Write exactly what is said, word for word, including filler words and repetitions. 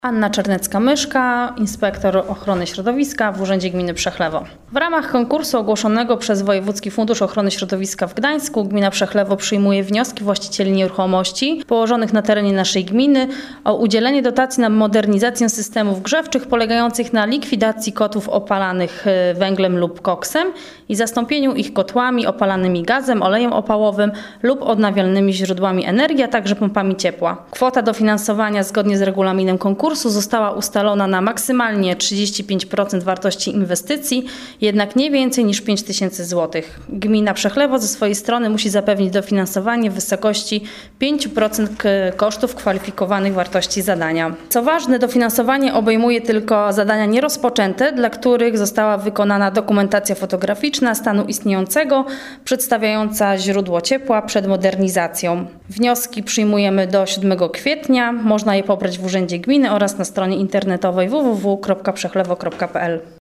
Anna Czernecka-Myszka, inspektor ochrony środowiska w Urzędzie Gminy Przechlewo. W ramach konkursu ogłoszonego przez Wojewódzki Fundusz Ochrony Środowiska w Gdańsku Gmina Przechlewo przyjmuje wnioski właścicieli nieruchomości położonych na terenie naszej gminy o udzielenie dotacji na modernizację systemów grzewczych polegających na likwidacji kotłów opalanych węglem lub koksem i zastąpieniu ich kotłami opalanymi gazem, olejem opałowym lub odnawialnymi źródłami energii, a także pompami ciepła. Kwota dofinansowania zgodnie z regulaminem konkursu została ustalona na maksymalnie trzydzieści pięć procent wartości inwestycji, jednak nie więcej niż pięć tysięcy złotych. Gmina Przechlewo ze swojej strony musi zapewnić dofinansowanie w wysokości pięć procent kosztów kwalifikowanych wartości zadania. Co ważne, dofinansowanie obejmuje tylko zadania nierozpoczęte, dla których została wykonana dokumentacja fotograficzna stanu istniejącego, przedstawiająca źródło ciepła przed modernizacją. Wnioski przyjmujemy do siódmego kwietnia. Można je pobrać w Urzędzie Gminy oraz na stronie internetowej w w w kropka przechlewo kropka p l.